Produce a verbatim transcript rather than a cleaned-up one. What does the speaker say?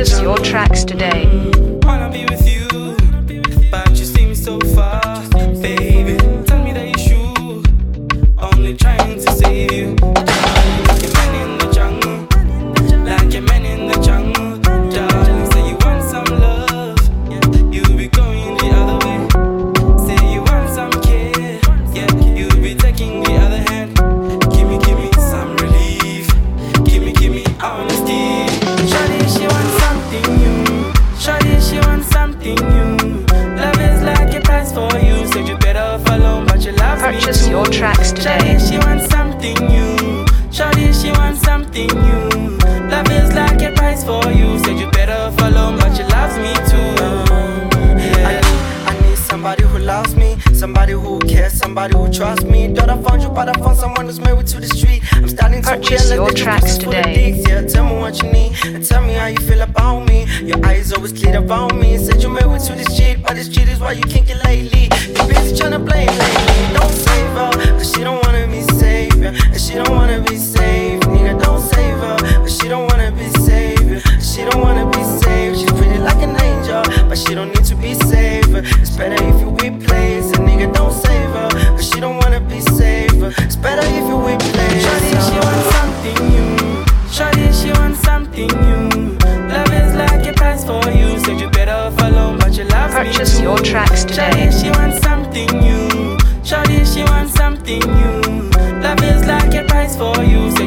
Purchase your tracks today. Wanna be with you, but you seem so far, baby. Tell me that you're sure, only trying to save you. Like a man in the jungle, like a man in the jungle. Darling, say you want some love, you'll be going the other way. Say you want some care, yeah, you'll be taking the other hand. Give me, give me some relief, give me, give me honesty. Shawty, she wants something new. Shawty, she wants something new. Love is like a prize for you. Said you better follow, but you love me too. Purchase your tracks today. Shawty, she wants something new. Shawty, she wants something new. Love is like a prize for you. Said you better follow, but you love me too. Yeah. I need, I need somebody who loves me, somebody who cares, somebody who trusts me. Thought I found you, but I found someone who's married to the street. I'm starting to Purchase realize your that you're tracks looking for the today. digs. Yeah, tell me what you need and tell me how you feel about me. Your eyes always clear about me. Said you're married to the street, but the street is why you can't get lately. You're busy trying to blame lately. Don't save her, cause she don't wanna be saved, yeah. And she don't wanna be saved. Nigga, don't save her, cause she don't wanna be saved, yeah. And she don't wanna be saved. She's pretty like an angel, but she don't need to be saved. It's better if you replace a nigga, don't save her, cause she don't wanna be saved. It's better if you replace. Shawty, she wants something new. Shawty, she wants something new. Love is like a prize for you. Said you better follow, but you love me Purchase too. your tracks today. Shawty, she wants something new. Shawty, she wants something new. Love is like a prize for you.